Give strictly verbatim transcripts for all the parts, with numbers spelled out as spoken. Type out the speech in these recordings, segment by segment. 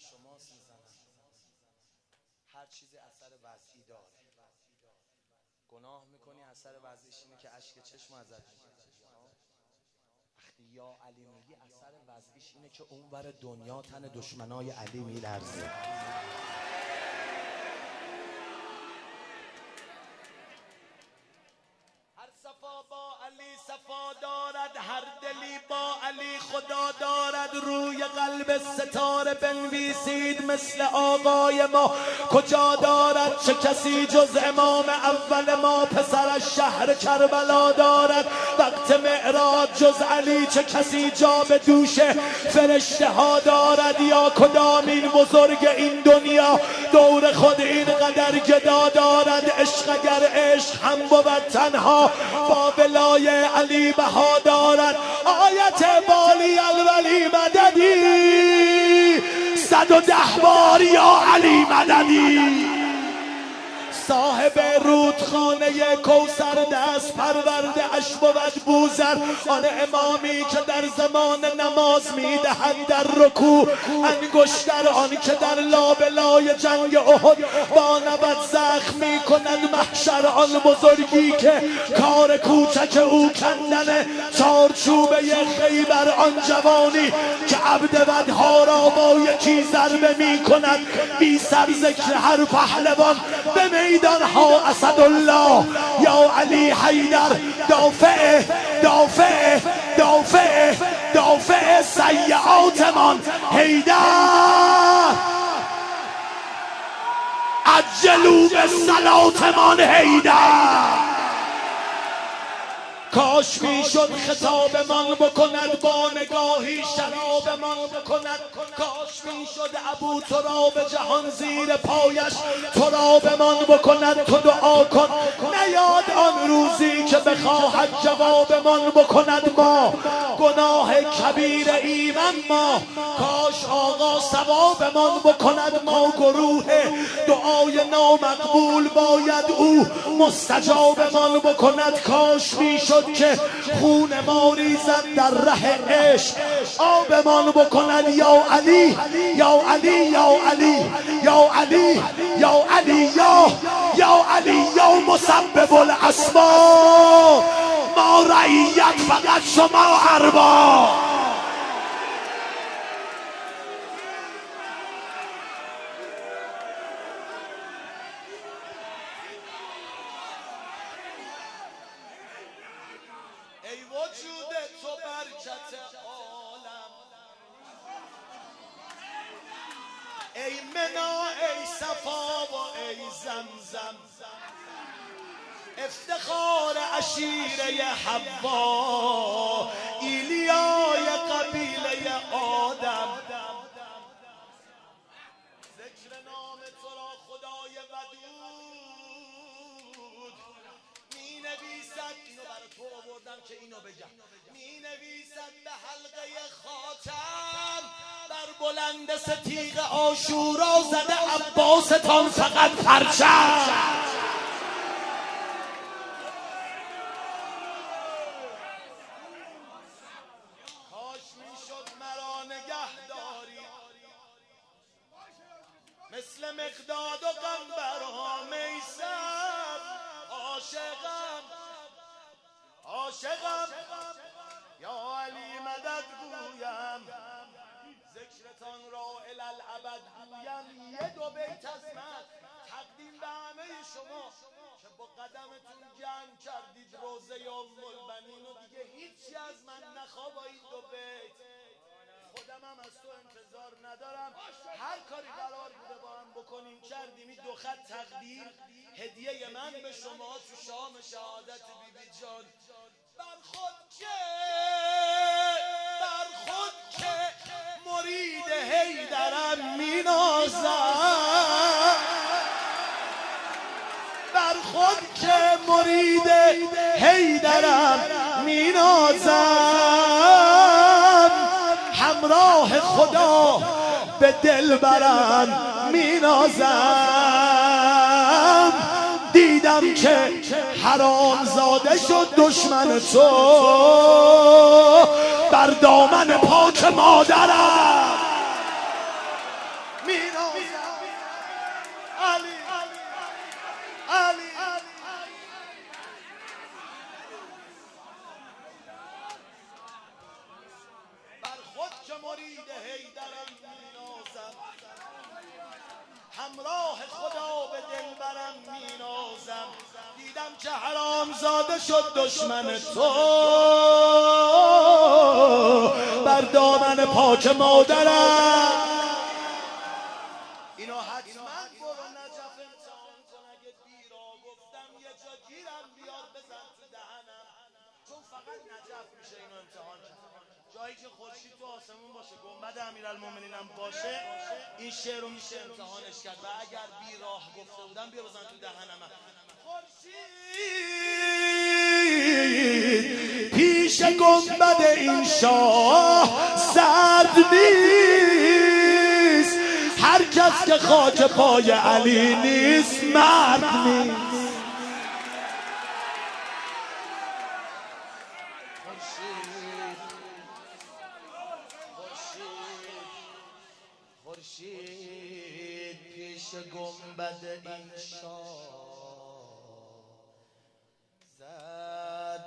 شماست میزنم. هر چیزی اثر وضعی داره. گناه میکنی اثر وضعیش اینه که اشک چشم ازت میگیره. وقتی یا علی میگی اثر وضعیش اینه که اونور دنیا تن دشمنای علی میلرزه. هر صفا با علی صفا دارد، هر دلی با علی خدا دارد. روی قلب ستاره بنویسید مثل آقای ما کجا دارد. چه کسی جز امام اول ما پسرش شهر کربلا دارد. وقت معراج جز علی چه کسی جا به دوش فرشته ها دارد. یا کدامین بزرگ این دنیا دور خود این قدر گدا دارد. عشق اگر عشق هم بود تنها با ولای علی بها دارد. آیت بالی الولی مددی صد و ده بار یا علی مددی. صاحب رودخانه کوثر دست پرورده اش بود بوزر. آن امامی که در زمان نماز میدهد در رکوع انگشتر، آن که در لابلای جنگ احد با نبض زخم میکند محشر. آن بزرگی که کار کوچک او کندن چارچوبه خیبر. آن جوانی که عبد ودها را با یکی ضربه میکند. بی سر ذکر هر پهلوان به میدان ها اسدالله یا علی حیدر دافع دافع دافع دافع سیئاتمان حیدر. عجلوا بالصلاتمان حیدر. کاش میشد خطابمان بکند با نگاهی شرابمان بکند. کاش میشد ابو تراب جهان زیر پایش ترابمان بکند. تو دعا کن نیاد آن روزی که بخواهد جوابمان بکند. ما گناه کبیر ایمن ما کاش آقا ثوابمان بکند. ما گروه دعای نامقبول باید او مستجابمان بکند. کاش میشد که خون ما ریزد در ره عشق آبمان بکند. یا علی یا علی یا علی یا علی یا علی یا یا علی یا مسبب الاسباب. ما رعیت فقط شما ارباب. ای وجود تو برکت عالم، ای منا ای صفا و ای زمزم. افتخار عشیره حوا ایلیای قبیله آدم. ذکر نام تو را خدای ودود می نویسد. اینو برای تو آوردم که اینو بگم. می نویسد به حلقه خاتم بر بلند ستیغ عاشورا زده عباستان فقط پرچم. کاش میشد مرا نگه داری مثل مقداد و قنبرها میسم. عاشقم عاشقم یا علی مدد گویم. ذکرتان را الالعبد گویم. یه دو بیت از من تقدیم به همه شما که با قدمتون جمع کردید روزه ام البنین و دیگه هیچی از من نخوا با این دو بیت. خودم هم از تو انتظار ندارم. هر کاری قرار بوده با هم بکنیم کردیم. این دو خط تقدیر هدیه من به شما تو شام شهادت بی بی جان. بر خود که بر خود که مرید حیدرم می نازم. بر خود که مرید حیدرم می نازم. همراه خدا به دلبرم می نازم. دیدم که حرام زاده شد دشمن تو بر دامن پاک مادرم. مرید حیدرم مینازم، همراه خدا به دلبرم مینازم. دیدم که حرام زاده شد دشمن تو بر دامن پاک مادرم. اینو حتما برو نجف امتحان کن، اگه بیرا گفتم یه جا گیرم بیار بزن تو دهنم، چون فقط نجف میشه اینو امتحان کرد. جایی که خورشید تو آسمون باشه، گنبد امیرالمومنین هم باشه، این شعر رو میشه امتحانش کرد. و اگر بی راه گفته بودم بیا بزن تو دهنم. خورشید پیش گنبد این شاه سرد نیست، هر کس که خاک پای علی نیست مرد نیست. خورشید پیش گنبد این شاه زرد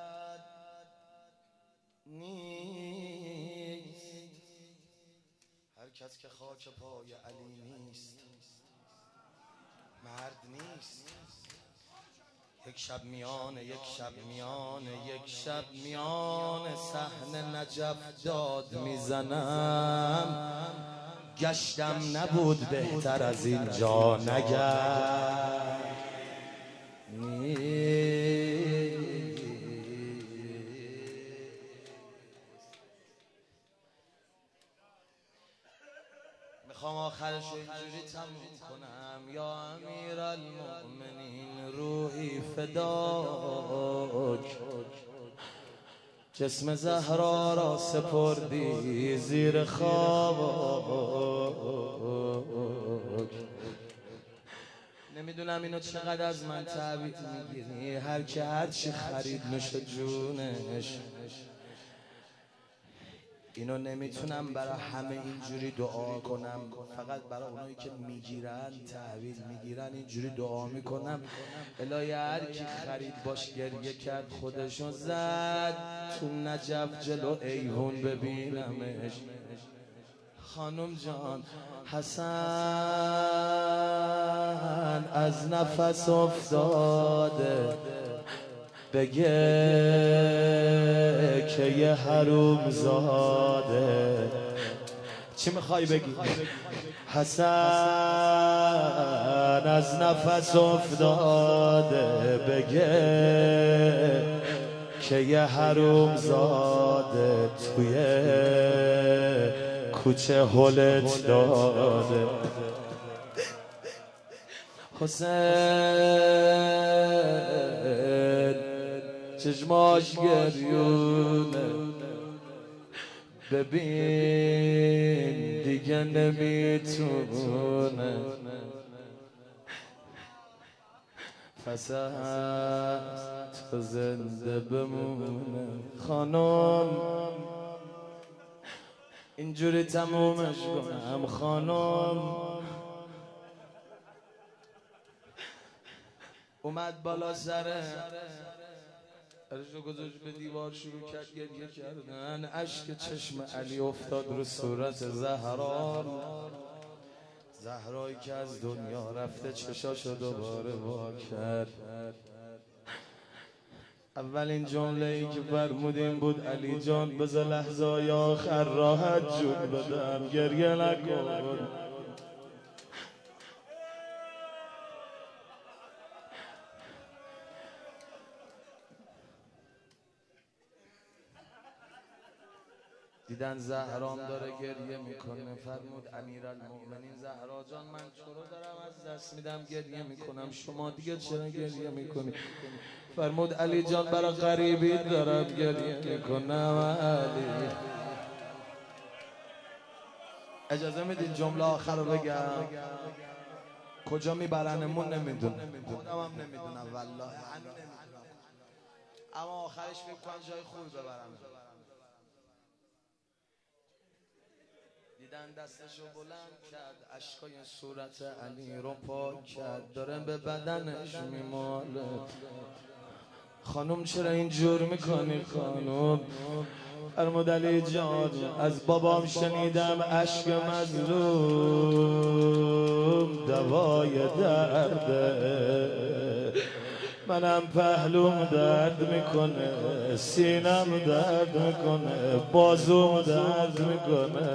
نیست، هر کس که خاک پای علی نیست مرد نیست. یک شب میانه یک شب میانه یک شب میانه صحن نجف داد میزنم، گشتم نبود بهتر از اینجا نگرد. میخوام آخرش اینجوری تموم کنم. یا امیرالمومنین روحی فداک، جسم زهرا را سپردی زیر خاک. نمیدونم اینو چقدر از من تعبیر میگیری، هر که هر چی خرید نوش جونش. اینو نمیتونم برای همه اینجوری دعا کنم، فقط برای اونایی که میگیرن تحویل میگیرن اینجوری دعا میکنم. الهی هر کی خرید باش گریه کرد خودشو زد تو نجف جلو ایوون ببینمش. خانم جان حسن از نفس افتاده، بگه که یه حروم زاده. چی میخوای بگی؟ حسن از نفس افتاده، بگه که یه حروم زاده توی کوچه هلت داده. حسین چشماش گریونه، ببین دیگه نمیتونه، پس تو زنده بمونه. خانم اینجوری تمومش کنم. خانم اومد بالا سره ارشو گذاشت به دیوار، شروع کرد گریه کردن. اشک چشم علی افتاد رو صورت زهرا، زهرایی که از دنیا رفته چشاشو دوباره وا کرد. اولین جمله ای که فرمودیم بود علی جان بذار لحظه آخر راحت جون بدم، گریه نکن. دیدن زهرام داره گریه میکنه، فرمود امیرالمومنین زهرا جان من تو رو دارم از دست میدم، گریه میکنم، شما دیگه چرا گریه میکنی؟ فرمود علی جان برای غریبی دارم گریه میکنم. علی اجازه میدین جمله آخر رو بگم؟ کجا میبرنمون نمیدونم، خودم هم نمیدونم والله، همین نمیدونم، اما آخرش فکر کنم جای خوبی ببرم. دیدن دستشو بلند کرد، اشکای صورت علی رو پاک کرد، داره به بدنش میماله. خانم چرا اینجور میکنی خانم؟ فرمود علی جان از بابام شنیدم اشک مظلوم دوای درده، منم پهلوم درد میکنه، سینم درد میکنه، بازوم درد میکنه.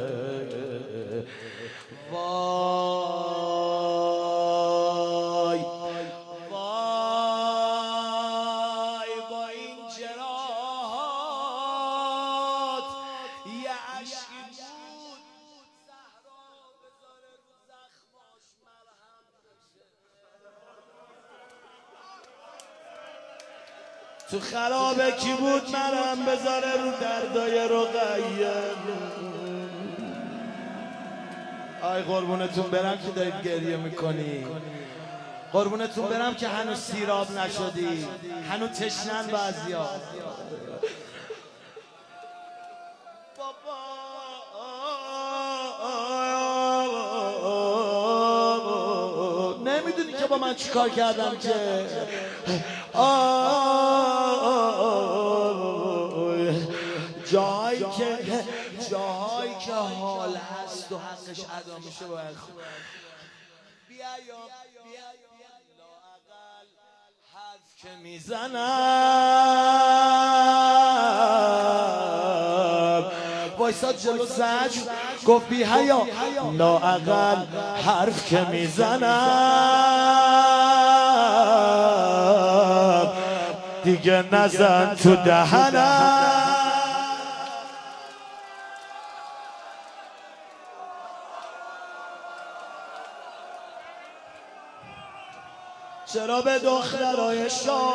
وای وای با این جراحات یه عشقی بود زهرا بذاره رو زخماش مرهم بشه، تو خرابه کی بود مرهم بذاره رو دردای رقیه. آی قربونتون برم که دارید گریه میکنی، قربونتون برم که هنوز سیراب نشدی، هنوز تشنن بعضیا. بابا نمیدونی که با من چیکار کردم که جایی که جایی که حال هست و حقش ادا میشه باید بیا یا بیا لااقل حرف که میزنم وایساد جلو زجر گفت بی حیا لااقل حرف که میزنم دیگه نزن تو دهنم. چرا به دخترای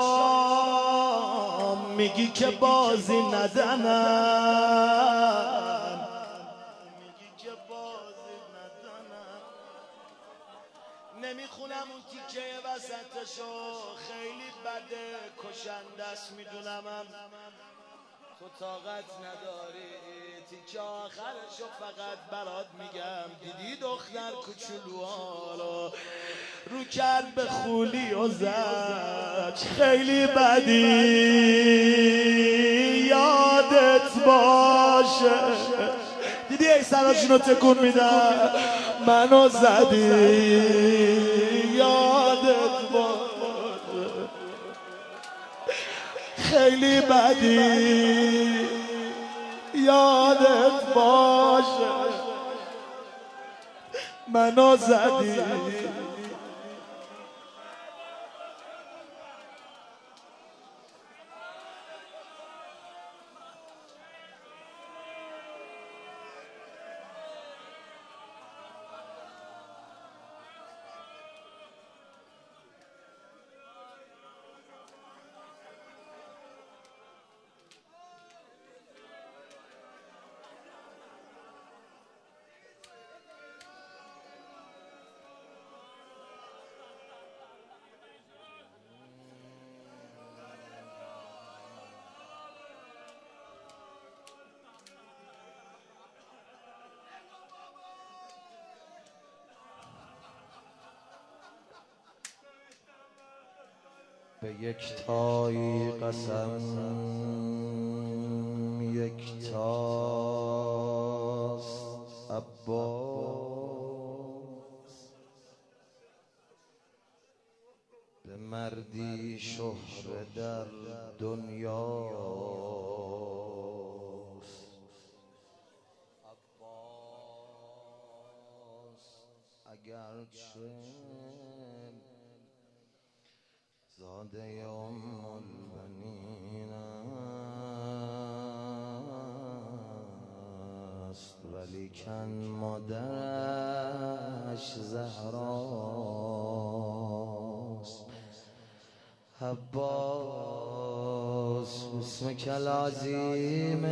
شام میگی که بازی ندنم، میگی که بازی ندنم، نمیخونم اون تیکه وسطشو خیلی بده کشنده است میدونمم تو طاقت نداری، تیکه آخرشو فقط برات میگم دیدی دختر کوچولوها رو کرد به خولی و زد خیلی بدی یادت باشه، دیدی ای سراشونو تکون میدن منو زدی یادت باشه خیلی بدی یادت باشه منو زدی. به یک تایی قسم یک تاست عباس، به مردی شهره در دنیاست. عباس اگرچه زاده ام البنین است ولیکن مادرش زهراست. عباس اسمک العظیم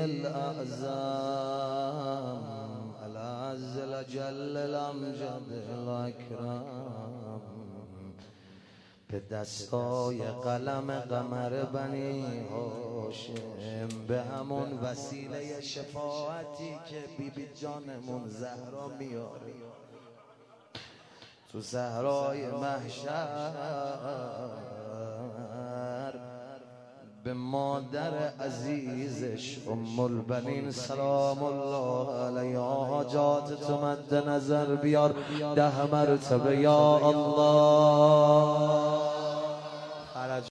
الاعظم العز الاجل الامجد الاکرم، به دستای قلم قمر بنی هاشم، به همون وسیله شفاعتی که بی بی جانمون زهرا میاره تو صحرای محشر، به مادر عزیزش حبیبش ام البنین سلام الله علیها حاجات تو مد نظر بیار ده مرتبه یا الله.